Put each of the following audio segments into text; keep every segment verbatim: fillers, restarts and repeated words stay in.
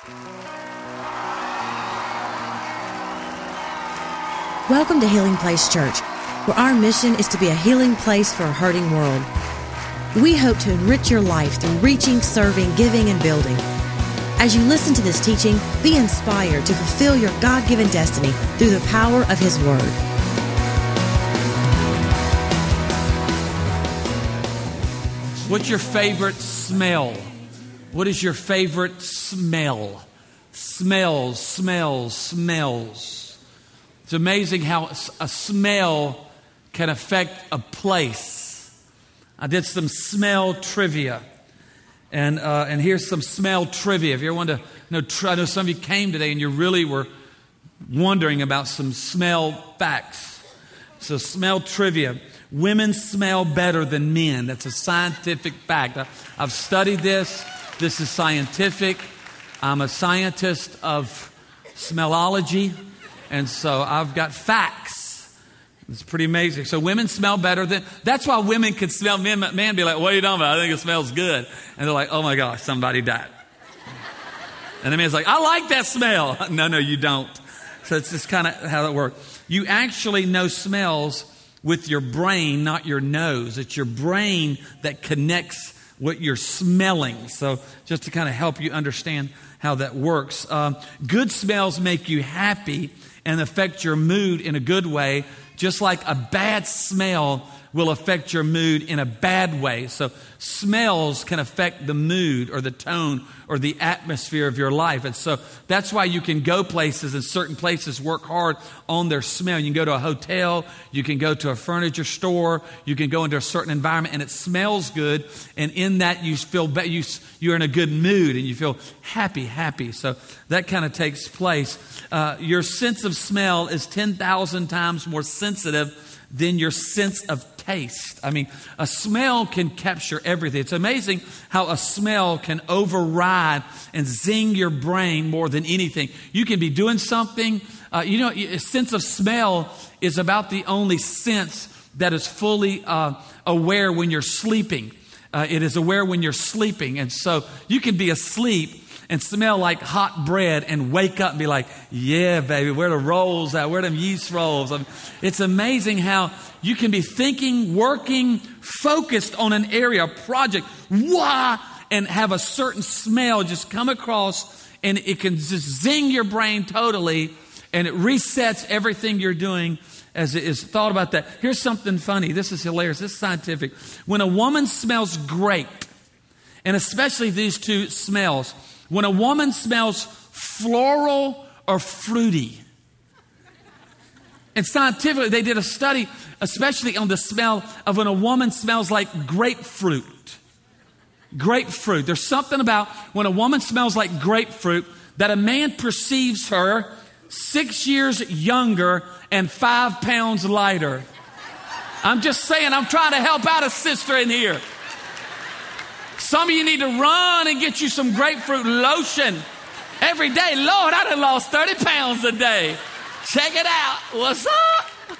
Welcome to Healing Place Church, where our mission is to be a healing place for a hurting world. We hope to enrich your life through reaching, serving, giving, and building. As you listen to this teaching, be inspired to fulfill your God-given destiny through the power of His Word. What's your favorite smell? What is your favorite smell? Smells, smells, smells. It's amazing how a smell can affect a place. I did some smell trivia. And uh, and here's some smell trivia. If you ever want to know, I know some of you came today and you really were wondering about some smell facts. So smell trivia. Women smell better than men. That's a scientific fact. I, I've studied this. This is scientific. I'm a scientist of smellology. And so I've got facts. It's pretty amazing. So women smell better than, that's why women can smell, men, man be like, what are you talking about? I think it smells good. And they're like, oh my gosh, somebody died. And the man's like, I like that smell. No, no, you don't. So it's just kind of how that works. You actually know smells with your brain, not your nose. It's your brain that connects what you're smelling. So just to kind of help you understand how that works. Um, good smells make you happy and affect your mood in a good way, just like a bad smell will affect your mood in a bad way. So smells can affect the mood or the tone or the atmosphere of your life. And so that's why you can go places, and certain places work hard on their smell. You can go to a hotel, you can go to a furniture store, you can go into a certain environment and it smells good. And in that you feel be- you, you're in a good mood and you feel happy, happy. So that kind of takes place. Uh, your sense of smell is ten thousand times more sensitive than your sense of taste. I mean, a smell can capture everything. It's amazing how a smell can override and zing your brain more than anything. You can be doing something. Uh, you know, a sense of smell is about the only sense that is fully uh, aware when you're sleeping. Uh, it is aware when you're sleeping. And so you can be asleep and smell like hot bread and wake up and be like, yeah, baby, where the rolls at? Where them yeast rolls? I mean, it's amazing how you can be thinking, working, focused on an area, a project, wah, and have a certain smell just come across, and it can just zing your brain totally, and it resets everything you're doing as it is. Thought about that. Here's something funny. This is hilarious. This is scientific. When a woman smells great, and especially these two smells, when a woman smells floral or fruity, and scientifically they did a study, especially on the smell of when a woman smells like grapefruit. Grapefruit. There's something about when a woman smells like grapefruit that a man perceives her six years younger and five pounds lighter. I'm just saying, I'm trying to help out a sister in here. Some of you need to run and get you some grapefruit lotion every day. Lord, I done lost thirty pounds a day. Check it out. What's up?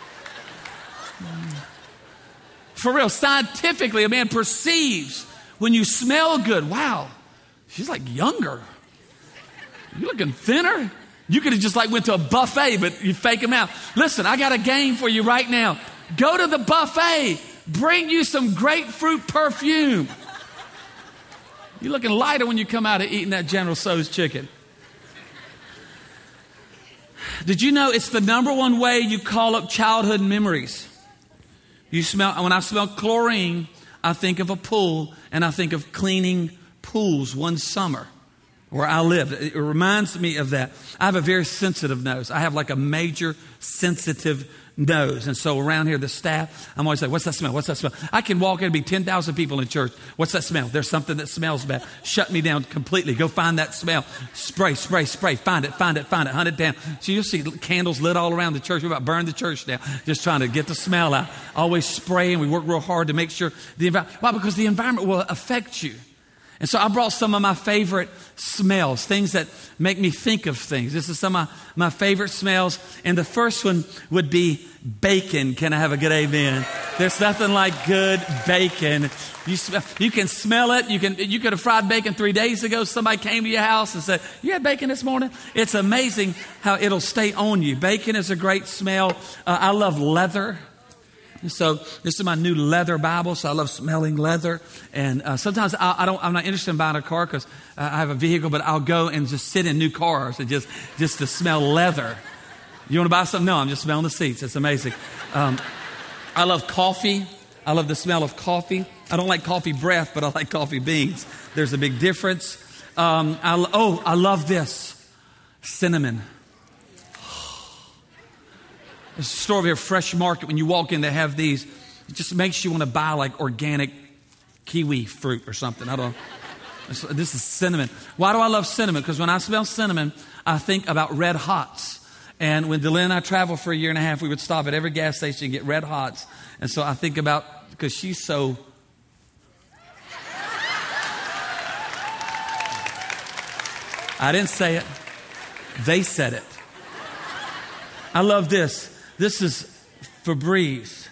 For real, scientifically, a man perceives when you smell good. Wow, she's like younger. You're looking thinner. You could have just like went to a buffet, but you fake them out. Listen, I got a game for you right now. Go to the buffet. Bring you some grapefruit perfume. You're looking lighter when you come out of eating that General Tso's chicken. Did you know it's the number one way you call up childhood memories? You smell, when I smell chlorine, I think of a pool, and I think of cleaning pools one summer where I lived. It reminds me of that. I have a very sensitive nose. I have like a major sensitive nose. And so around here, the staff, I'm always like, what's that smell? What's that smell? I can walk in and be ten thousand people in church. What's that smell? There's something that smells bad. Shut me down completely. Go find that smell. Spray, spray, spray. Find it, find it, find it. Hunt it down. So you'll see candles lit all around the church. We're about to burn the church down. Just trying to get the smell out. Always spray, and we work real hard to make sure the environment. Why? Because the environment will affect you. And so I brought some of my favorite smells, things that make me think of things. This is some of my, my favorite smells. And the first one would be bacon. Can I have a good amen? There's nothing like good bacon. You smell, you can smell it. You can, you could have fried bacon three days ago. Somebody came to your house and said, you had bacon this morning? It's amazing how it'll stay on you. Bacon is a great smell. Uh, I love leather. And so this is my new leather Bible, so I love smelling leather. And uh, sometimes I, I don't, I'm not interested in buying a car because uh, I have a vehicle, but I'll go and just sit in new cars and just, just to smell leather. You want to buy something? No, I'm just smelling the seats. It's amazing. Um, I love coffee. I love the smell of coffee. I don't like coffee breath, but I like coffee beans. There's a big difference. Um, I, oh, I love this. Cinnamon. There's a store over here, Fresh Market. When you walk in, they have these. It just makes you want to buy like organic kiwi fruit or something. I don't know. This is cinnamon. Why do I love cinnamon? Because when I smell cinnamon, I think about Red Hots. And when Dylan and I traveled for a year and a half, we would stop at every gas station and get Red Hots. And so I think about, because she's so... I didn't say it. They said it. I love this. This is Febreze.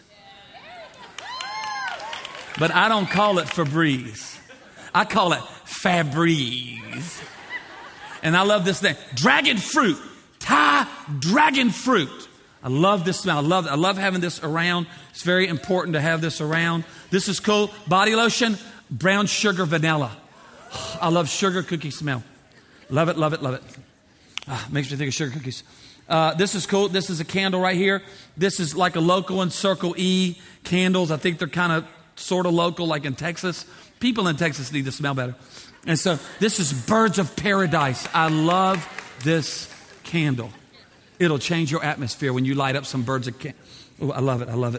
But I don't call it Febreze. I call it Febreze. And I love this thing. Dragon fruit. Thai dragon fruit. I love this smell. I love, I love having this around. It's very important to have this around. This is cool. Body lotion. Brown sugar vanilla. I love sugar cookie smell. Love it, love it, love it. Ah, makes me think of sugar cookies. Uh, this is cool. This is a candle right here. This is like a local one, Circle E candles. I think they're kind of sort of local, like in Texas. People in Texas need to smell better. And so this is Birds of Paradise. I love this candle. It'll change your atmosphere when you light up some birds of candle. Oh, I love it. I love it.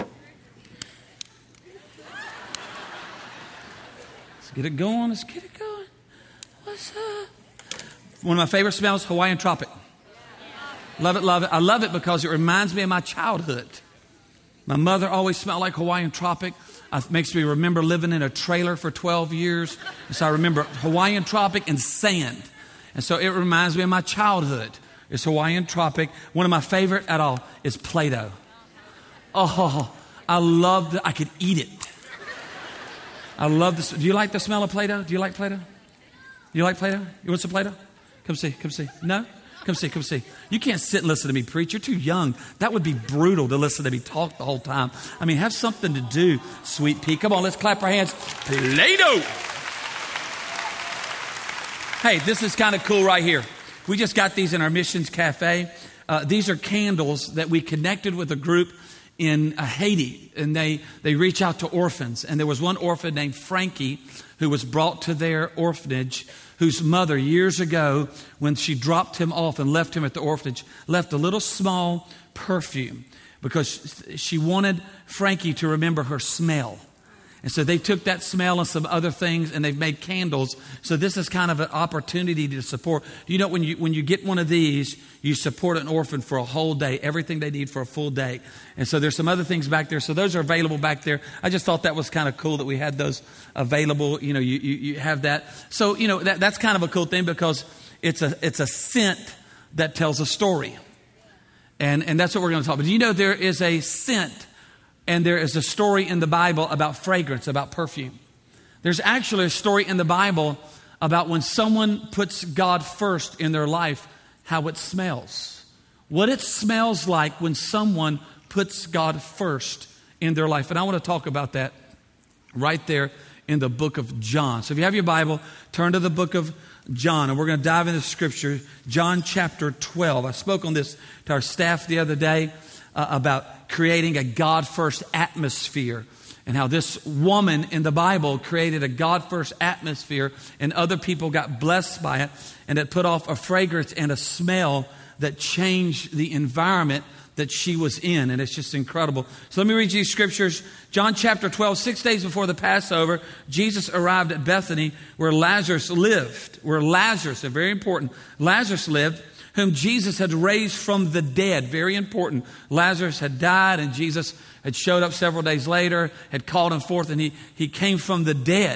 Let's get it going. Let's get it going. What's up? One of my favorite smells, Hawaiian Tropic. Love it, love it. I love it because it reminds me of my childhood. My mother always smelled like Hawaiian Tropic. It makes me remember living in a trailer for twelve years. And so I remember Hawaiian Tropic and sand. And so it reminds me of my childhood. It's Hawaiian Tropic. One of my favorite at all is Play-Doh. Oh, I love it. I could eat it. I love this. Do you like the smell of Play-Doh? Do you like Play-Doh? You like Play-Doh? You want some Play-Doh? Come see, come see. No? Come see, come see. You can't sit and listen to me preach. You're too young. That would be brutal to listen to me talk the whole time. I mean, have something to do, sweet pea. Come on, let's clap our hands. Play-Doh. Hey, this is kind of cool right here. We just got these in our Missions Cafe. Uh, these are candles that we connected with a group in uh, Haiti, and they, they reach out to orphans. And there was one orphan named Frankie who was brought to their orphanage, whose mother years ago, when she dropped him off and left him at the orphanage, left a little small perfume because she wanted Frankie to remember her smell. And so they took that smell and some other things and they've made candles. So this is kind of an opportunity to support. You know, when you when you get one of these, you support an orphan for a whole day, everything they need for a full day. And so there's some other things back there. So those are available back there. I just thought that was kind of cool that we had those available. You know, you you, you have that. So, you know, that, that's kind of a cool thing because it's a it's a scent that tells a story. And and that's what we're going to talk about. Do you know there is a scent and there is a story in the Bible about fragrance, about perfume? There's actually a story in the Bible about when someone puts God first in their life, how it smells. What it smells like when someone puts God first in their life. And I want to talk about that right there in the book of John. So if you have your Bible, turn to the book of John, and we're going to dive into Scripture. John chapter twelve. I spoke on this to our staff the other day uh, about creating a God-first atmosphere and how this woman in the Bible created a God-first atmosphere and other people got blessed by it, and it put off a fragrance and a smell that changed the environment that she was in. And it's just incredible. So let me read you scriptures. John chapter twelve, six days before the Passover, Jesus arrived at Bethany where Lazarus lived. Where Lazarus, and very important, Lazarus lived, whom Jesus had raised from the dead. Very important. Lazarus had died and Jesus had showed up several days later, had called him forth, and he, he came from the dead.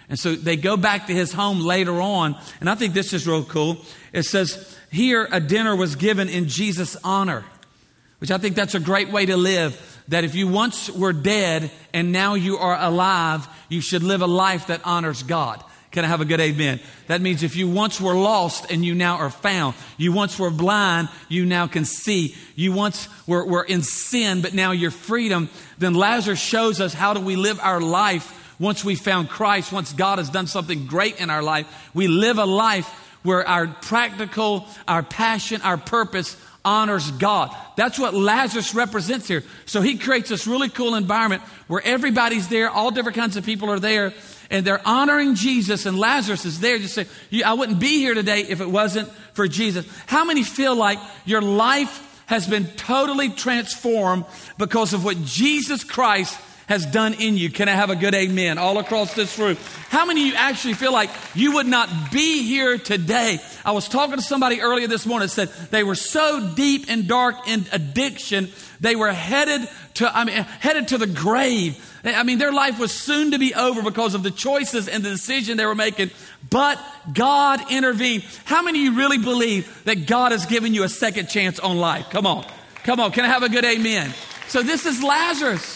And so they go back to his home later on. And I think this is real cool. It says, here a dinner was given in Jesus' honor, which I think that's a great way to live. That if you once were dead and now you are alive, you should live a life that honors God. Can I have a good amen? That means if you once were lost and you now are found, you once were blind, you now can see, you once were, were in sin, but now you're freedom, then Lazarus shows us how do we live our life once we found Christ, once God has done something great in our life. We live a life where our practical, our passion, our purpose honors God. That's what Lazarus represents here. So he creates this really cool environment where everybody's there, all different kinds of people are there, and they're honoring Jesus, and Lazarus is there. Just say, I wouldn't be here today if it wasn't for Jesus. How many feel like your life has been totally transformed because of what Jesus Christ has done in you? Can I have a good amen all across this room? How many of you actually feel like you would not be here today? I was talking to somebody earlier this morning that said they were so deep and dark in addiction, they were headed to, I mean, headed to the grave. I mean, their life was soon to be over because of the choices and the decision they were making. But God intervened. How many of you really believe that God has given you a second chance on life? Come on. Come on. Can I have a good amen? So this is Lazarus.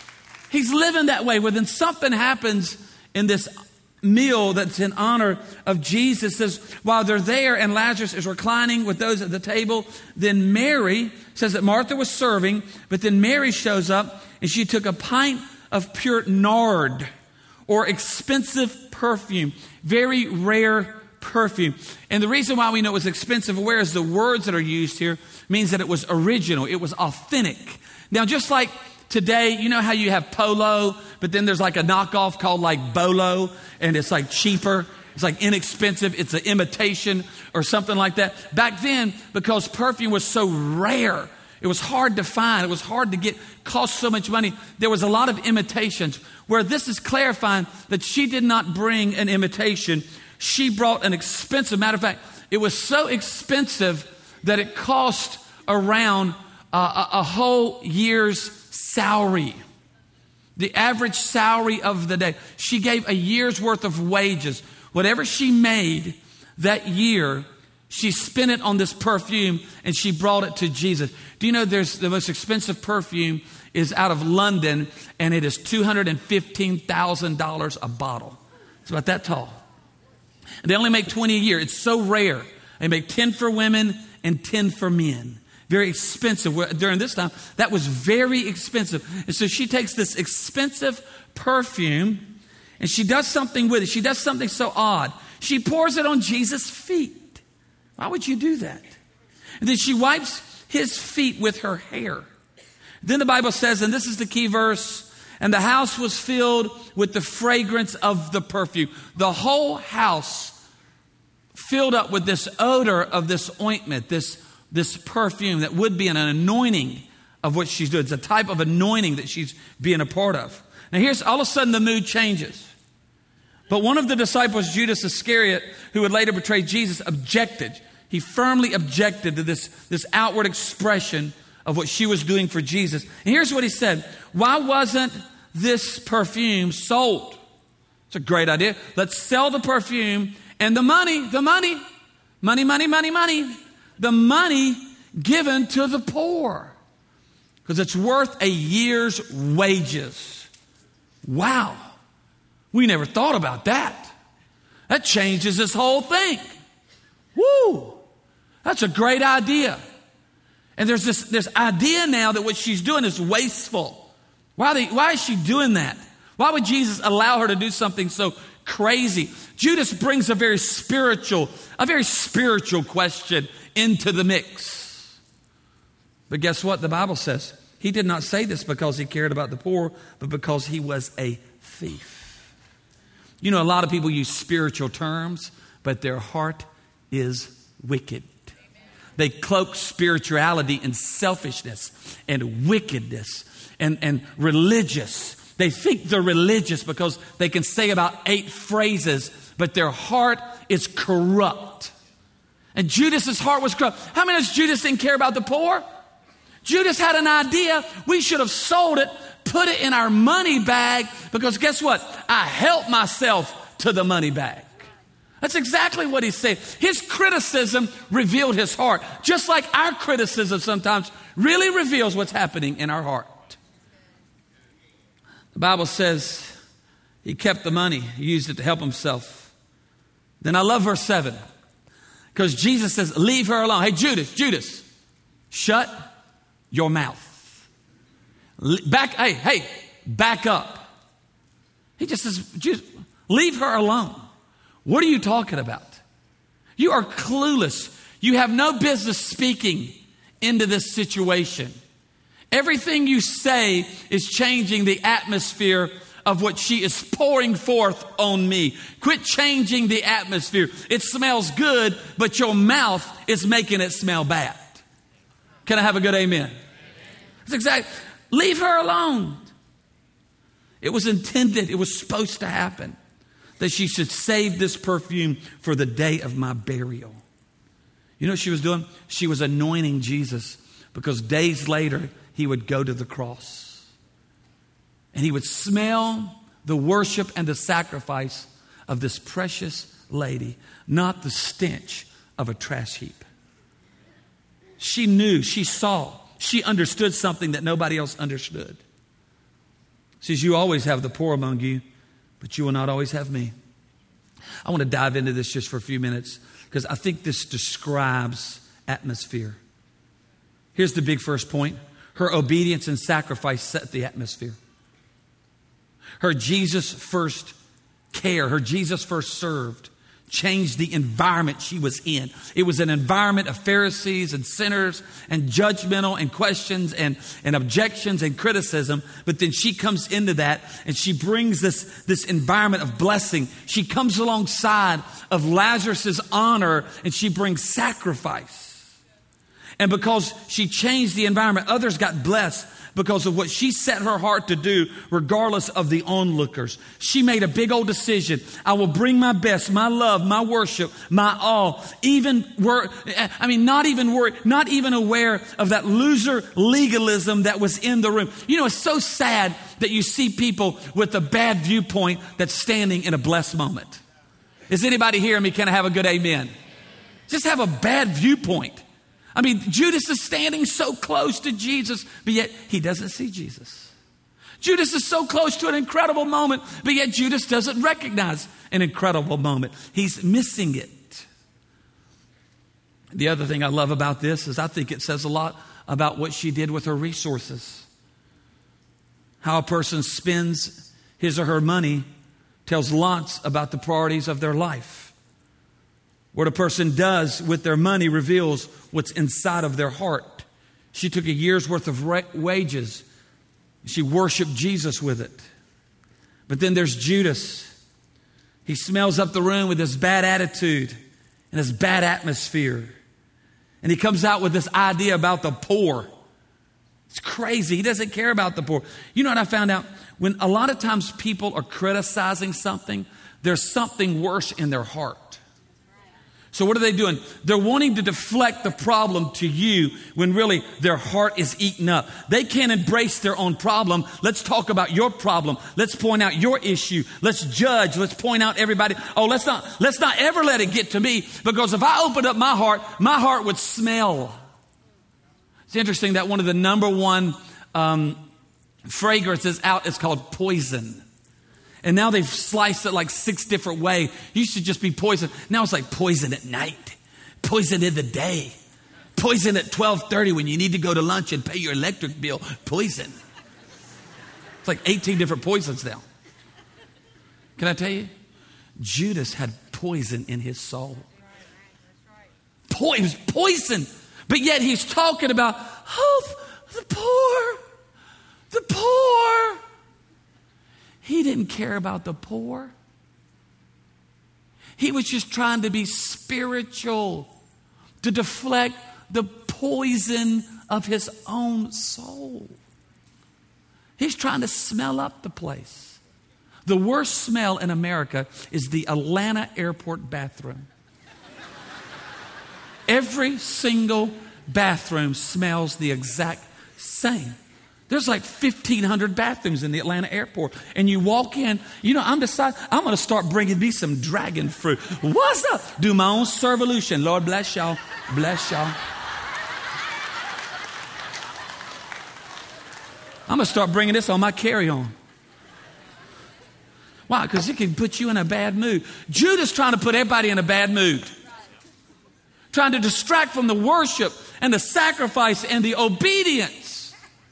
He's living that way. Well, then something happens in this meal that's in honor of Jesus. It says, while they're there and Lazarus is reclining with those at the table, then Mary says that Martha was serving, but then Mary shows up and she took a pint of pure nard, or expensive perfume, very rare perfume. And the reason why we know it was expensive, whereas the words that are used here means that it was original, it was authentic. Now, just like today, you know how you have Polo, but then there's like a knockoff called like Bolo, and it's like cheaper. It's like inexpensive. It's an imitation or something like that. Back then, because perfume was so rare, it was hard to find. It was hard to get, cost so much money. There was a lot of imitations, where this is clarifying that she did not bring an imitation. She brought an expensive, matter of fact, it was so expensive that it cost around uh, a, a whole year's salary. The average salary of the day. She gave a year's worth of wages. Whatever she made that year, she spent it on this perfume and she brought it to Jesus. Do you know there's the most expensive perfume is out of London, and it is two hundred fifteen thousand dollars a bottle. It's about that tall. And they only make twenty a year. It's so rare. They make ten for women and ten for men. Very expensive. During this time, that was very expensive. And so she takes this expensive perfume and she does something with it. She does something so odd. She pours it on Jesus' feet. Why would you do that? And then she wipes his feet with her hair. Then the Bible says, and this is the key verse, and the house was filled with the fragrance of the perfume. The whole house filled up with this odor of this ointment, this This perfume that would be an anointing of what she's doing. It's a type of anointing that she's being a part of. Now here's, all of a sudden the mood changes. But one of the disciples, Judas Iscariot, who would later betray Jesus, objected. He firmly objected to this, this outward expression of what she was doing for Jesus. And here's what he said. Why wasn't this perfume sold? It's a great idea. Let's sell the perfume and the money, the money, money, money, money, money. The money given to the poor, because it's worth a year's wages. Wow. We never thought about that. That changes this whole thing. Woo. That's a great idea. And there's this, this idea now that what she's doing is wasteful. Why, they, why is she doing that? Why would Jesus allow her to do something so crazy? Judas brings a very spiritual, a very spiritual question into the mix. But guess what? The Bible says he did not say this because he cared about the poor, but because he was a thief. You know, a lot of people use spiritual terms, but their heart is wicked. They cloak spirituality in selfishness and wickedness and, and religious. They think they're religious because they can say about eight phrases, but their heart is corrupt. And Judas's heart was corrupt. How many knows Judas didn't care about the poor? Judas had an idea. We should have sold it, put it in our money bag, because guess what? I helped myself to the money bag. That's exactly what he's saying. His criticism revealed his heart, just like our criticism sometimes really reveals what's happening in our heart. The Bible says he kept the money, he used it to help himself. Then I love verse seven, because Jesus says, leave her alone. Hey, Judas, Judas, shut your mouth. Back, hey, hey, back up. He just says, Judas, leave her alone. What are you talking about? You are clueless. You have no business speaking into this situation. Everything you say is changing the atmosphere of what she is pouring forth on me. Quit changing the atmosphere. It smells good, but your mouth is making it smell bad. Can I have a good amen? That's exactly. Leave her alone. It was intended, it was supposed to happen, that she should save this perfume for the day of my burial. You know what she was doing? She was anointing Jesus, because days later he would go to the cross. And he would smell the worship and the sacrifice of this precious lady, not the stench of a trash heap. She knew, she saw, she understood something that nobody else understood. She says, you always have the poor among you, but you will not always have me. I want to dive into this just for a few minutes, because I think this describes atmosphere. Here's the big first point. Her obedience and sacrifice set the atmosphere. Her Jesus first care, her Jesus first served, changed the environment she was in. It was an environment of Pharisees and sinners and judgmental and questions and, and objections and criticism. But then she comes into that and she brings this, this environment of blessing. She comes alongside of Lazarus's honor and she brings sacrifice. And because she changed the environment, others got blessed because of what she set her heart to do, regardless of the onlookers. She made a big old decision. I will bring my best, my love, my worship, my all. Even wor- I mean, not even worried, not even aware of that loser legalism that was in the room. You know, it's so sad that you see people with a bad viewpoint that's standing in a blessed moment. Is anybody hearing me? Can I have a good amen? Just have a bad viewpoint. I mean, Judas is standing so close to Jesus, but yet he doesn't see Jesus. Judas is so close to an incredible moment, but yet Judas doesn't recognize an incredible moment. He's missing it. The other thing I love about this is I think it says a lot about what she did with her resources. How a person spends his or her money tells lots about the priorities of their life. What a person does with their money reveals what's inside of their heart. She took a year's worth of wages. She worshiped Jesus with it. But then there's Judas. He smells up the room with his bad attitude and his bad atmosphere. And he comes out with this idea about the poor. It's crazy. He doesn't care about the poor. You know what I found out? When a lot of times people are criticizing something, there's something worse in their heart. So what are they doing? They're wanting to deflect the problem to you when really their heart is eaten up. They can't embrace their own problem. Let's talk about your problem. Let's point out your issue. Let's judge. Let's point out everybody. Oh, let's not, let's not ever let it get to me, because if I opened up my heart, my heart would smell. It's interesting that one of the number one um, fragrances out is called poison. And now they've sliced it like six different ways. You should just be poison. Now it's like poison at night, poison in the day, poison at twelve thirty when you need to go to lunch and pay your electric bill. Poison. It's like eighteen different poisons now. Can I tell you? Judas had poison in his soul. Po- it was poison. But yet he's talking about, oh, the poor, the poor. He didn't care about the poor. He was just trying to be spiritual, to deflect the poison of his own soul. He's trying to smell up the place. The worst smell in America is the Atlanta airport bathroom. Every single bathroom smells the exact same. There's like fifteen hundred bathrooms in the Atlanta airport. And you walk in, you know, I'm deciding, I'm going to start bringing me some dragon fruit. What's up? Do my own servolution. Lord bless y'all. Bless y'all. I'm going to start bringing this on my carry-on. Why? Because it can put you in a bad mood. Judah's trying to put everybody in a bad mood. Trying to distract from the worship and the sacrifice and the obedience.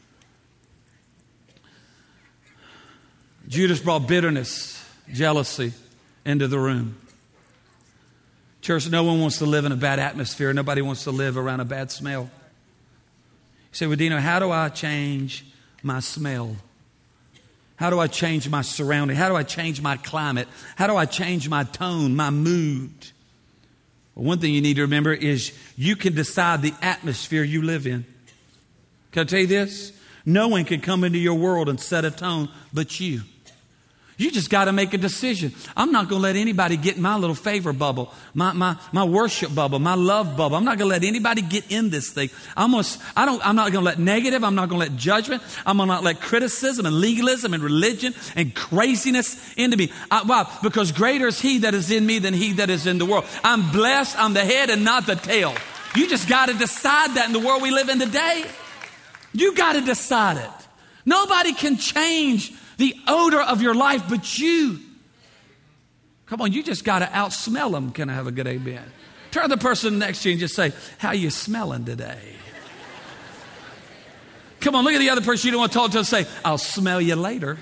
Judas brought bitterness, jealousy into the room. Church, no one wants to live in a bad atmosphere. Nobody wants to live around a bad smell. You say, well, Dino, how do I change my smell? How do I change my surrounding? How do I change my climate? How do I change my tone, my mood? Well, one thing you need to remember is you can decide the atmosphere you live in. Can I tell you this? No one can come into your world and set a tone but you. You just got to make a decision. I'm not going to let anybody get in my little favor bubble, my, my, my worship bubble, my love bubble. I'm not going to let anybody get in this thing. I'm, gonna, I don't, I'm not going to let negative. I'm not going to let judgment. I'm going to not let criticism and legalism and religion and craziness into me. I, why? Because greater is he that is in me than he that is in the world. I'm blessed. I'm the head and not the tail. You just got to decide that in the world we live in today. You got to decide it. Nobody can change the odor of your life but you. Come on, you just got to outsmell them. Can I have a good amen? Turn to the person next to you and just say, how you smelling today? Come on, look at the other person you don't want to talk to and say, I'll smell you later.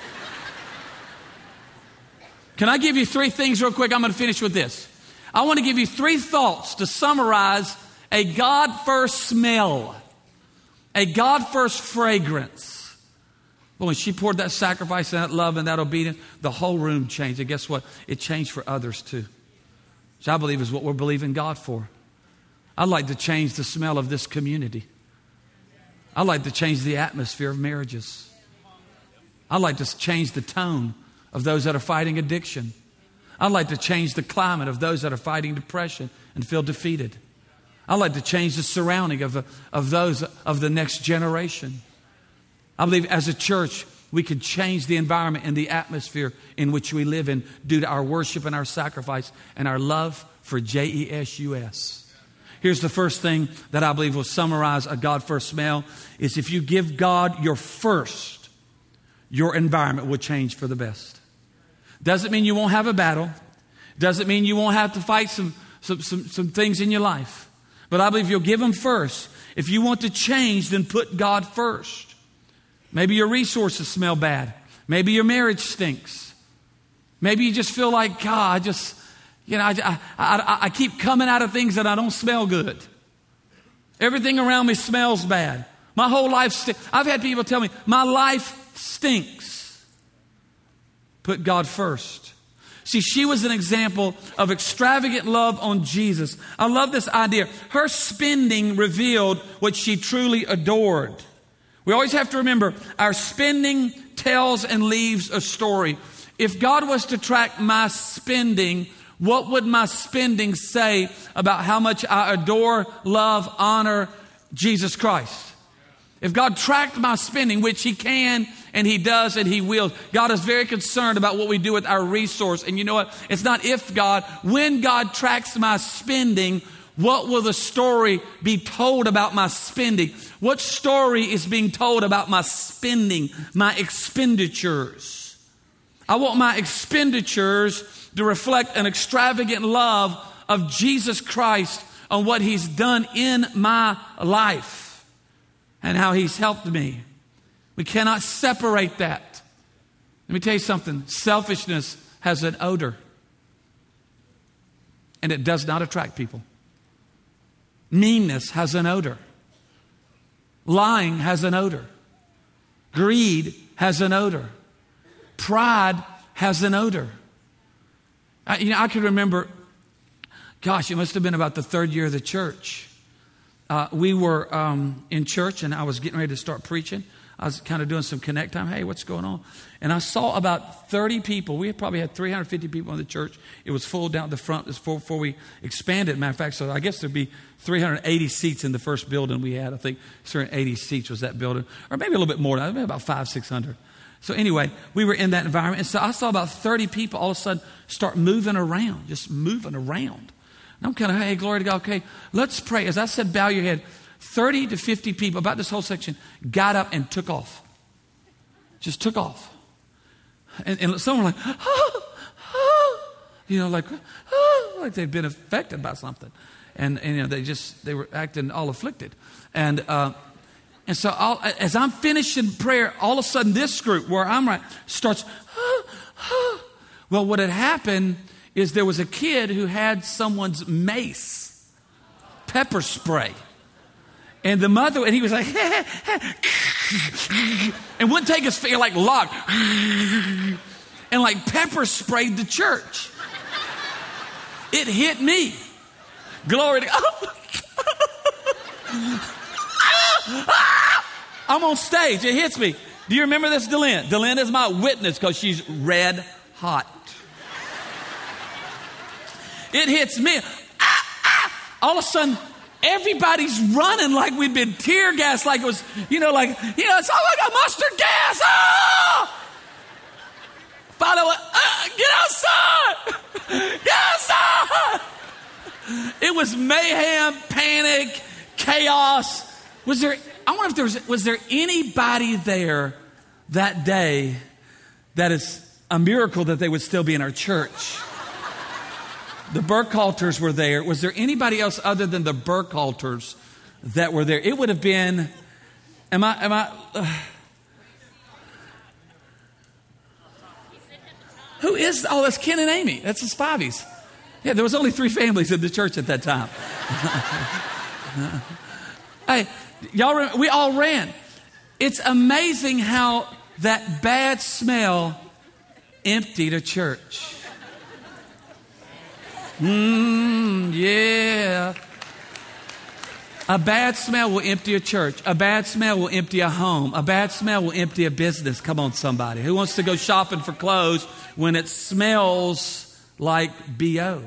Can I give you three things real quick? I'm going to finish with this. I want to give you three thoughts to summarize a God-first smell, a God-first fragrance. Well, when she poured that sacrifice and that love and that obedience, the whole room changed. And guess what? It changed for others too. Which I believe is what we're believing God for. I'd like to change the smell of this community. I'd like to change the atmosphere of marriages. I'd like to change the tone of those that are fighting addiction. I'd like to change the climate of those that are fighting depression and feel defeated. I'd like to change the surrounding of, of those of the next generation. I believe as a church, we can change the environment and the atmosphere in which we live in due to our worship and our sacrifice and our love for J E S U S. Here's the first thing that I believe will summarize a God-first smell is if you give God your first, your environment will change for the best. Doesn't mean you won't have a battle. Doesn't mean you won't have to fight some, some, some, some things in your life. But I believe you'll give Him first. If you want to change, then put God first. Maybe your resources smell bad. Maybe your marriage stinks. Maybe you just feel like, God, I just, you know, I, I, I, I keep coming out of things that I don't smell good. Everything around me smells bad. My whole life stinks. I've had people tell me, my life stinks. Put God first. See, she was an example of extravagant love on Jesus. I love this idea. Her spending revealed what she truly adored. We always have to remember our spending tells and leaves a story. If God was to track my spending, what would my spending say about how much I adore, love, honor Jesus Christ? If God tracked my spending, which He can and He does and He will, God is very concerned about what we do with our resource. And you know what? It's not if God, when God tracks my spending, what will the story be told about my spending? What story is being told about my spending, my expenditures? I want my expenditures to reflect an extravagant love of Jesus Christ on what He's done in my life and how He's helped me. We cannot separate that. Let me tell you something. Selfishness has an odor, and it does not attract people. Meanness has an odor. Lying has an odor. Greed has an odor. Pride has an odor. I, you know, I can remember, gosh, it must have been about the third year of the church. Uh, we were um, in church, and I was getting ready to start preaching. I was kind of doing some connect time. Hey, what's going on? And I saw about thirty people. We probably had three hundred fifty people in the church. It was full down the front before, before we expanded. Matter of fact, so I guess there'd be three hundred eighty seats in the first building we had. I think three hundred eighty seats was that building. Or maybe a little bit more. Maybe about five, six hundred. So anyway, we were in that environment. And so I saw about thirty people all of a sudden start moving around, just moving around. And I'm kind of, hey, glory to God. Okay, let's pray. As I said, bow your head. thirty to fifty people, about this whole section, got up and took off. Just took off. And, and some were like, oh, oh, you know, like, oh, like they'd been affected by something. And, and you know, they just, they were acting all afflicted. And, uh, and so I'll, as I'm finishing prayer, all of a sudden this group where I'm right starts, oh, oh. Well, what had happened is there was a kid who had someone's mace, pepper spray. And the mother, and he was like, and wouldn't take his finger, like lock, and like pepper sprayed the church. It hit me. Glory to God. I'm on stage. It hits me. Do you remember this, Delyn? Delyn is my witness because she's red hot. It hits me. All of a sudden, everybody's running like we'd been tear gassed, like it was, you know, like, you know, it's all like a mustard gas. Oh! Father, uh, get outside! Get outside! It was mayhem, panic, chaos. Was there, I wonder if there was, was there anybody there that day that is a miracle that they would still be in our church? The Burkhalters were there. Was there anybody else other than the Burkhalters that were there? It would have been, am I, am I, uh, who is, oh, that's Ken and Amy. That's his Spivey's. Yeah, there was only three families in the church at that time. Hey, y'all, remember, we all ran. It's amazing how that bad smell emptied a church. Mmm, yeah. A bad smell will empty a church. A bad smell will empty a home. A bad smell will empty a business. Come on, somebody. Who wants to go shopping for clothes when it smells like B O?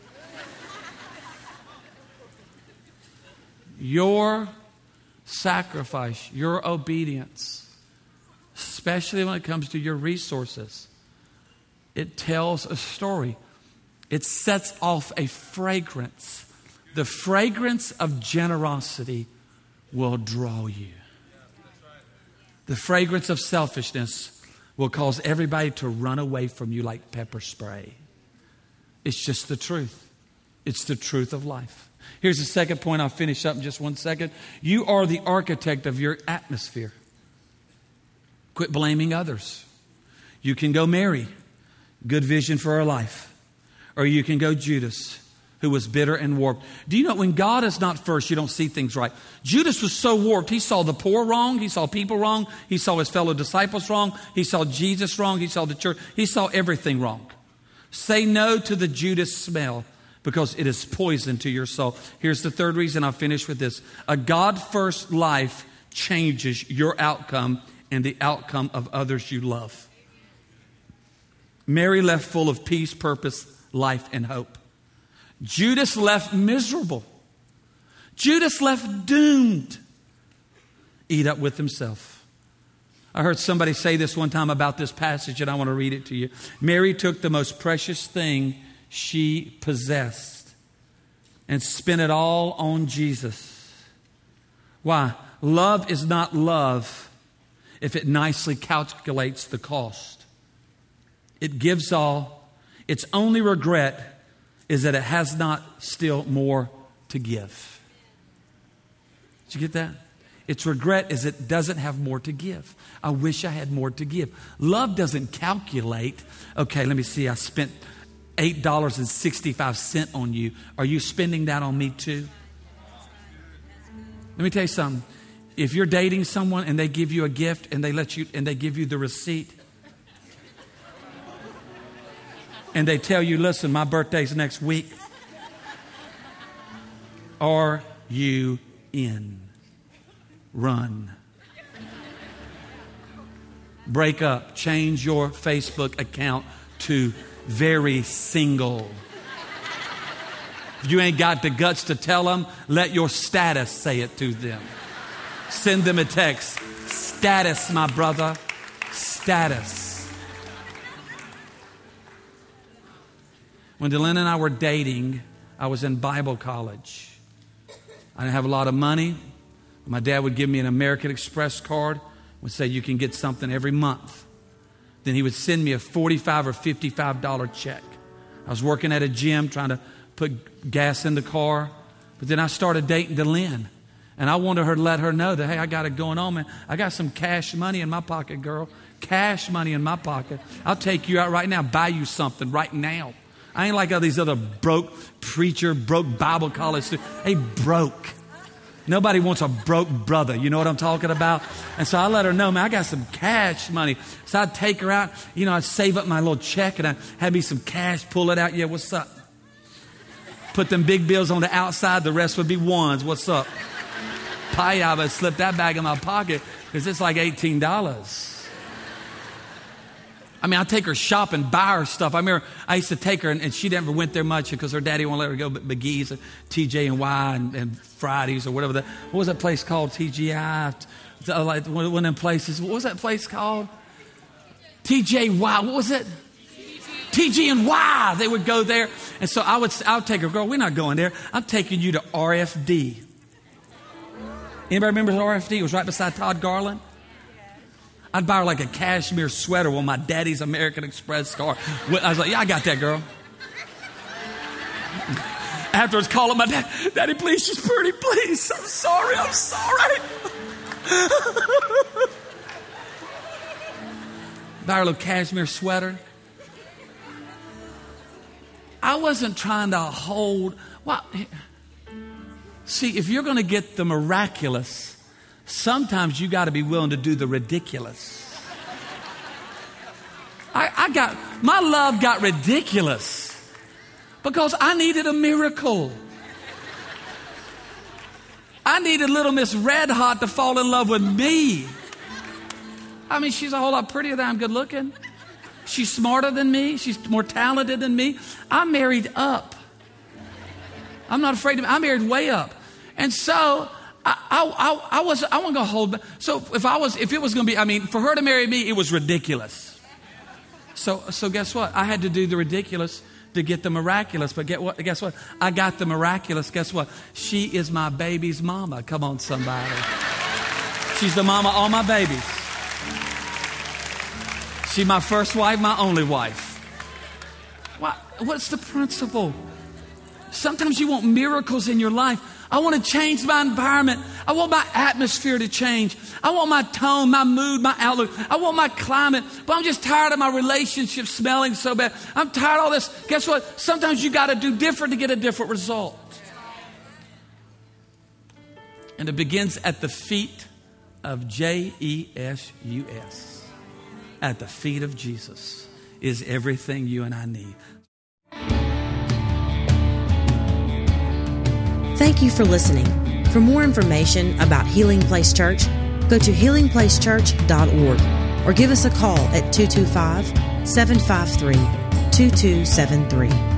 Your sacrifice, your obedience, especially when it comes to your resources, it tells a story. It sets off a fragrance. The fragrance of generosity will draw you. The fragrance of selfishness will cause everybody to run away from you like pepper spray. It's just the truth. It's the truth of life. Here's the second point. I'll finish up in just one second. You are the architect of your atmosphere. Quit blaming others. You can go Mary, good vision for her life. Or you can go Judas, who was bitter and warped. Do you know when God is not first, you don't see things right? Judas was so warped. He saw the poor wrong. He saw people wrong. He saw his fellow disciples wrong. He saw Jesus wrong. He saw the church. He saw everything wrong. Say no to the Judas smell because it is poison to your soul. Here's the third reason. I'll finish with this. A God-first life changes your outcome and the outcome of others you love. Mary left full of peace, purpose, life, and hope. Judas left miserable. Judas left doomed. Eat up with himself. I heard somebody say this one time about this passage, and I want to read it to you. Mary took the most precious thing she possessed and spent it all on Jesus. Why? Love is not love if it nicely calculates the cost. It gives all. Its only regret is that it has not still more to give. Did you get that? Its regret is it doesn't have more to give. I wish I had more to give. Love doesn't calculate, okay, let me see, I spent eight dollars and sixty-five cents on you. Are you spending that on me too? Let me tell you something. If you're dating someone and they give you a gift and they let you and they give you the receipt, and they tell you, listen, my birthday's next week. Are you in? Run. Break up. Change your Facebook account to very single. If you ain't got the guts to tell them, let your status say it to them. Send them a text. Status, my brother. Status. When Delenn and I were dating, I was in Bible college. I didn't have a lot of money. My dad would give me an American Express card, would say you can get something every month. Then he would send me a forty-five or fifty-five dollar check. I was working at a gym trying to put gas in the car. But then I started dating Delenn. And I wanted her to let her know that, hey, I got it going on, man. I got some cash money in my pocket, girl. Cash money in my pocket. I'll take you out right now, buy you something right now. I ain't like all these other broke preacher, broke Bible college students. Hey, broke. Nobody wants a broke brother. You know what I'm talking about? And so I let her know, man, I got some cash money. So I'd take her out. You know, I'd save up my little check and I'd have me some cash, pull it out. Yeah, what's up? Put them big bills on the outside. The rest would be ones. What's up? Pie, I would slip that bag in my pocket because it's like eighteen dollars. I mean, I take her shopping, buy her stuff. I remember I used to take her, and, and she never went there much because her daddy won't let her go. But McGee's, and T J and Y, and, and Fridays or whatever. That, what was that place called? T G I, like one of them places. What was that place called? T J Y. What was it? T G and Y. They would go there, and so I would. I would take her, girl. We're not going there. I'm taking you to R F D. Anybody remember R F D? It was right beside Todd Garland. I'd buy her like a cashmere sweater with my daddy's American Express card. I was like, yeah, I got that, girl. Afterwards, calling my dad, Daddy, please, she's pretty, please. I'm sorry, I'm sorry. Buy her a little cashmere sweater. I wasn't trying to hold. Well, see, if you're going to get the miraculous, sometimes you got to be willing to do the ridiculous. I, I got, my love got ridiculous because I needed a miracle. I needed little Miss Red Hot to fall in love with me. I mean, she's a whole lot prettier than I'm good looking. She's smarter than me. She's more talented than me. I married up. I'm not afraid to, I married way up. And so I, I, I was, I wasn't going to hold back. So if I was, if it was going to be, I mean, for her to marry me, it was ridiculous. So, so guess what? I had to do the ridiculous to get the miraculous. But get what? Guess what? I got the miraculous. Guess what? She is my baby's mama. Come on, somebody. She's the mama of all my babies. She's my first wife, my only wife. What? What's the principle? Sometimes you want miracles in your life. I want to change my environment. I want my atmosphere to change. I want my tone, my mood, my outlook. I want my climate. But I'm just tired of my relationship smelling so bad. I'm tired of all this. Guess what? Sometimes you got to do different to get a different result. And it begins at the feet of J E S U S. At the feet of Jesus is everything you and I need. Thank you for listening. For more information about Healing Place Church, go to healing place church dot org or give us a call at two two five, seven five three, two two seven three.